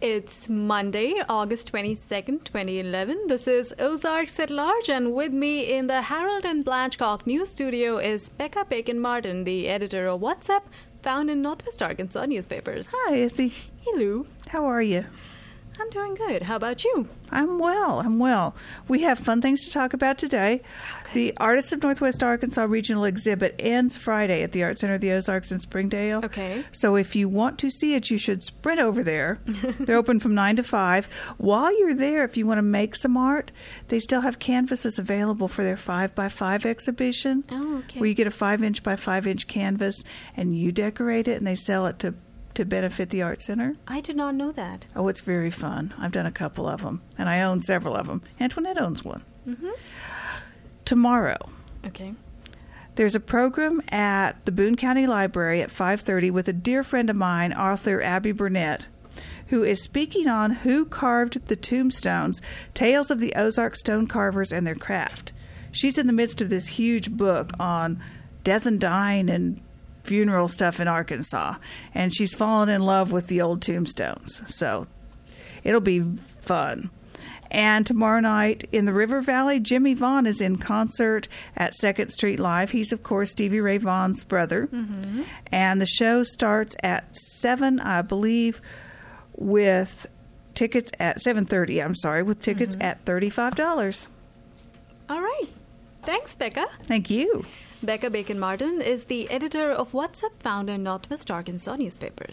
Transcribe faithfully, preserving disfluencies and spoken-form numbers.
It's Monday, August twenty-second, twenty eleven. This is Ozarks at Large, and with me in the Harold and Blanchcock News Studio is Becca Bacon-Martin, the editor of What's Up, found in Northwest Arkansas newspapers. Hi, Izzy. Hello. How are you? I'm doing good. How about you? I'm well. I'm well. We have fun things to talk about today. Okay. The Artists of Northwest Arkansas Regional Exhibit ends Friday at the Art Center of the Ozarks in Springdale. Okay. So if you want to see it, you should sprint over there. They're open from nine to five. While you're there, if you want to make some art, they still have canvases available for their five by five exhibition. Oh, okay. Where you get a five inch by five inch canvas and you decorate it and they sell it to to benefit the Art Center. I did not know that. Oh, it's very fun. I've done a couple of them, and I own several of them. Antoinette owns one. Mm-hmm. Tomorrow, Okay. there's a program at the Boone County Library at five thirty with a dear friend of mine, author Abby Burnett, who is speaking on Who Carved the Tombstones, Tales of the Ozark Stone Carvers and Their Craft. She's in the midst of this huge book on death and dying and funeral stuff in Arkansas, and she's fallen in love with the old tombstones, so it'll be fun. And tomorrow night in the River Valley, Jimmy Vaughn is in concert at Second Street Live. He's, of course, Stevie Ray Vaughan's brother. Mm-hmm. And the show starts at seven, I believe, with tickets at seven thirty, I'm sorry, with tickets Mm-hmm. at thirty-five dollars. All right. Thanks, Becca. Thank you. Becca Bacon-Martin is the editor of What's Up, found in Northwest Arkansas newspapers.